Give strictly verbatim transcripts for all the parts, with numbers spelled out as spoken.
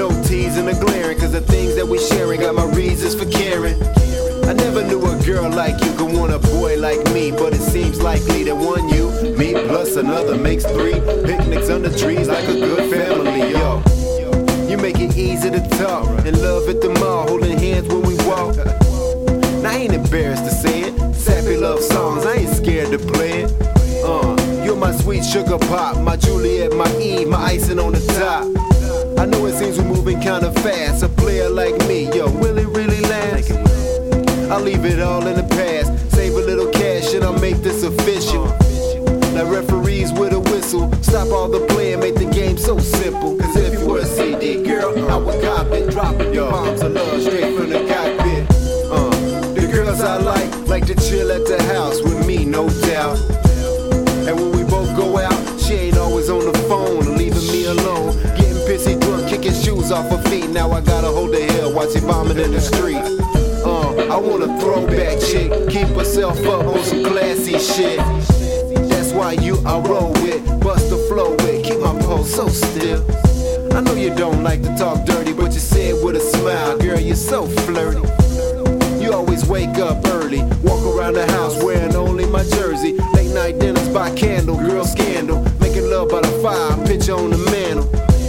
no teasing or glaring, cause the things that we sharing got my reasons for caring. I never knew a girl like you could want a boy like me, but it seems likely that one you, me plus another makes three. Picnics under trees like a good family, yo. You make it easy to talk, and love at the mall, holding hands when we walk. Now I ain't embarrassed to say it, sappy love songs, I ain't scared to play it. Uh, you're my sweet sugar pop, my Juliet, my Eve, my icing on the top. I know it seems we're moving kinda fast, a player like me, yo, will it really last? I'll leave it all in the past, save a little cash and I'll make this official. Now referees with a whistle, stop all the play and make the game so simple. Cause if you were a C D girl, I would cop it, dropping your bombs of love straight from the cockpit. Uh, the girls I like, like to chill at the house with me, no doubt. And when we both go out, she ain't always on the phone, leaving me alone. Getting pissy drunk, kicking shoes off her feet. Now I gotta hold her hair while she vomit in the street. Uh, I want a throwback chick, keep herself up on some classy shit. That's why you I roll with, bust the flow with, keep my pulse so still. I know you don't like to talk dirty, but you say it with a smile, girl, you're so flirty. You always wake up early, walk around the house wearing only my jersey. Late night dinners by candle, girl scandal, making love by the fire, picture on the mantle.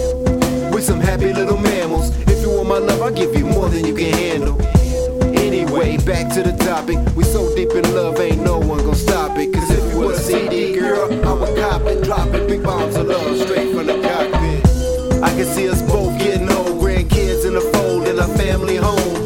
We some happy little mammals, if you want my love, I'll give you more than you can handle. Anyway, back to the topic. We so deep in love, ain't no one gon' stop it. Cause if you were a C D girl, I would cop it, drop it, big bombs of love straight from the cockpit. I can see us both getting old, grandkids in the fold, in our family home.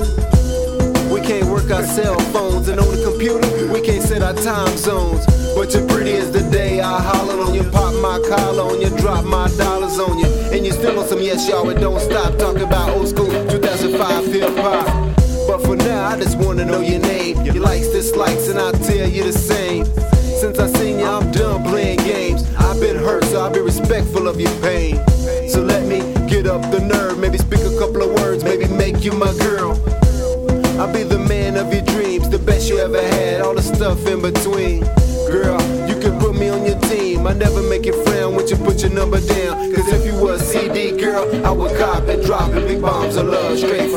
We can't work our cell phones, and on the computer, we can't set our time zones. But you're pretty as the day I hollered on you, pop my collar on you, drop my dollars on you. And you still on some yes y'all, and don't stop talking about old school two thousand five hip hop. But for now, I just wanna know your name, your likes, dislikes, and I'll tell you the same. Since I seen you, I'm done playing games. I've been hurt, so I'll be respectful of your pain. So let me get up the nerve, maybe speak a couple of words, maybe make you my girl. I'll be the man of your dreams, the best you ever had, all the stuff in between. Girl, you can put me on your team, I never make you frown when you put your number down. Cause if you were a C D girl, I would cop it, drop it, big bombs of love straight